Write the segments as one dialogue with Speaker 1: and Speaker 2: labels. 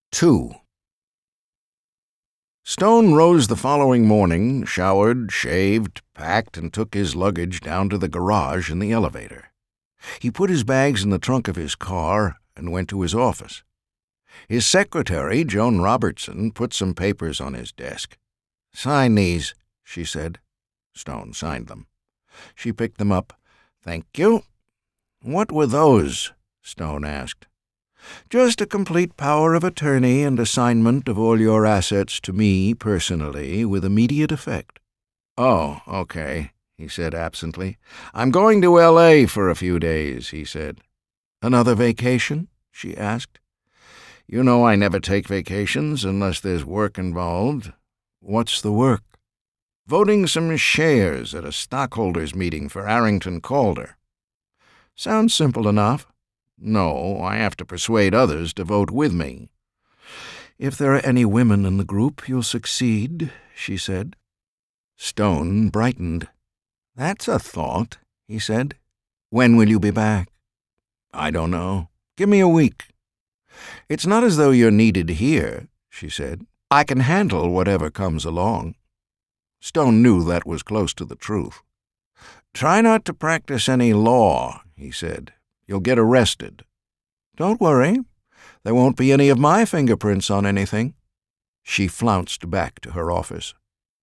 Speaker 1: 2. Stone rose the following morning, showered, shaved, packed, and took his luggage down to the garage in the elevator. He put his bags in the trunk of his car and went to his office. His secretary, Joan Robertson, put some papers on his desk. "Sign these," she said. Stone signed them. She picked them up. "Thank you." "What were those?" Stone asked. "Just a complete power of attorney and assignment of all your assets to me personally with immediate effect." "Oh, okay," he said absently. "I'm going to L.A. for a few days," he said. "Another vacation?" she asked. "You know I never take vacations unless there's work involved." "What's the work?" "Voting some shares at a stockholders' meeting for Arrington Calder." "Sounds simple enough." "No, I have to persuade others to vote with me." "If there are any women in the group, you'll succeed," she said. Stone brightened. "That's a thought," he said. "When will you be back?" "I don't know. Give me a week." "It's not as though you're needed here," she said. "I can handle whatever comes along." Stone knew that was close to the truth. "Try not to practice any law," he said. "You'll get arrested." "Don't worry. There won't be any of my fingerprints on anything." She flounced back to her office.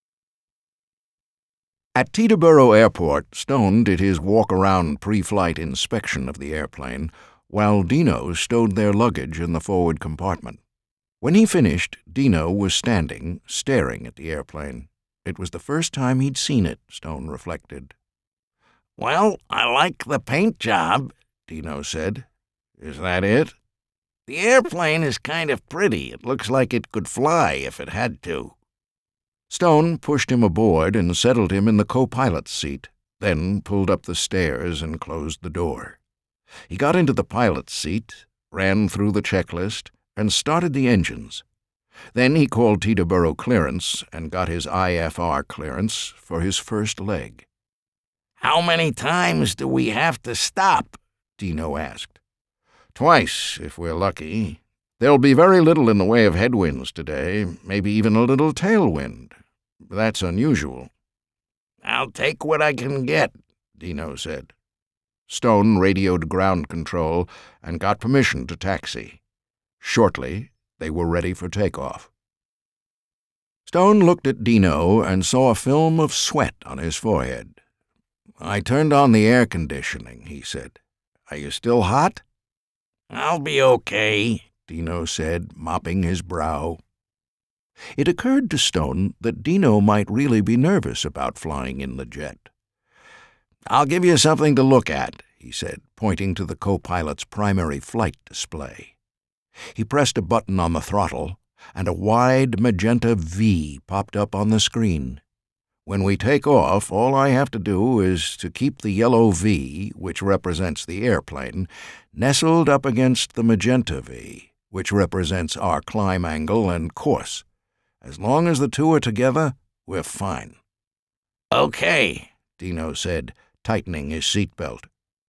Speaker 1: At Teterboro Airport, Stone did his walk-around pre-flight inspection of the airplane, while Dino stowed their luggage in the forward compartment. When he finished, Dino was standing, staring at the airplane. It was the first time he'd seen it, Stone reflected. "Well, I like the paint job," Dino said. "Is that it?" "The airplane is kind of pretty. It looks like it could fly if it had to." Stone pushed him aboard and settled him in the co-pilot's seat, then pulled up the stairs and closed the door. He got into the pilot's seat, ran through the checklist, and started the engines. Then he called Teterboro clearance and got his IFR clearance for his first leg. "How many times do we have to stop?" Dino asked. "Twice, if we're lucky. There'll be very little in the way of headwinds today, maybe even a little tailwind. That's unusual." "I'll take what I can get," Dino said. Stone radioed ground control and got permission to taxi. Shortly, they were ready for takeoff. Stone looked at Dino and saw a film of sweat on his forehead. "I turned on the air conditioning," he said. "Are you still hot?" "I'll be okay," Dino said, mopping his brow. It occurred to Stone that Dino might really be nervous about flying in the jet. "I'll give you something to look at," he said, pointing to the co-pilot's primary flight display. He pressed a button on the throttle, and a wide magenta V popped up on the screen. "When we take off, all I have to do is to keep the yellow V, which represents the airplane, nestled up against the magenta V, which represents our climb angle and course. As long as the two are together, we're fine." "Okay," Dino said, tightening his seatbelt.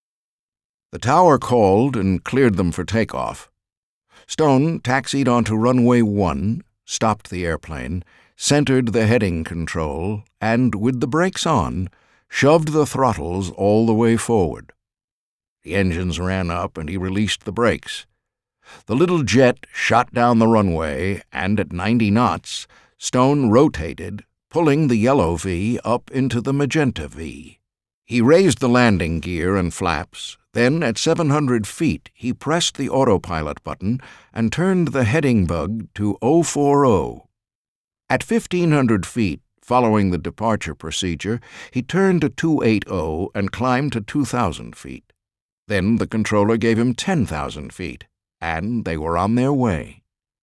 Speaker 1: The tower called and cleared them for takeoff. Stone taxied onto runway 1, stopped the airplane, centered the heading control, and, with the brakes on, shoved the throttles all the way forward. The engines ran up and he released the brakes. The little jet shot down the runway, and at 90 knots, Stone rotated, pulling the yellow V up into the magenta V. He raised the landing gear and flaps. Then, at 700 feet, he pressed the autopilot button and turned the heading bug to 040. At 1,500 feet, following the departure procedure, he turned to 280 and climbed to 2,000 feet. Then the controller gave him 10,000 feet, and they were on their way.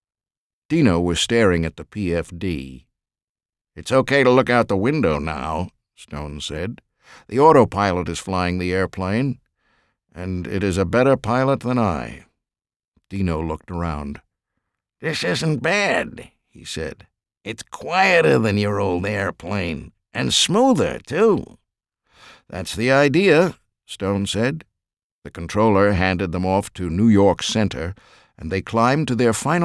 Speaker 1: Dino was staring at the PFD. "It's okay to look out the window now," Stone said. "The autopilot is flying the airplane, and it is a better pilot than I." Dino looked around. "This isn't bad," he said. "It's quieter than your old airplane, and smoother, too." "That's the idea," Stone said. The controller handed them off to New York Center, and they climbed to their final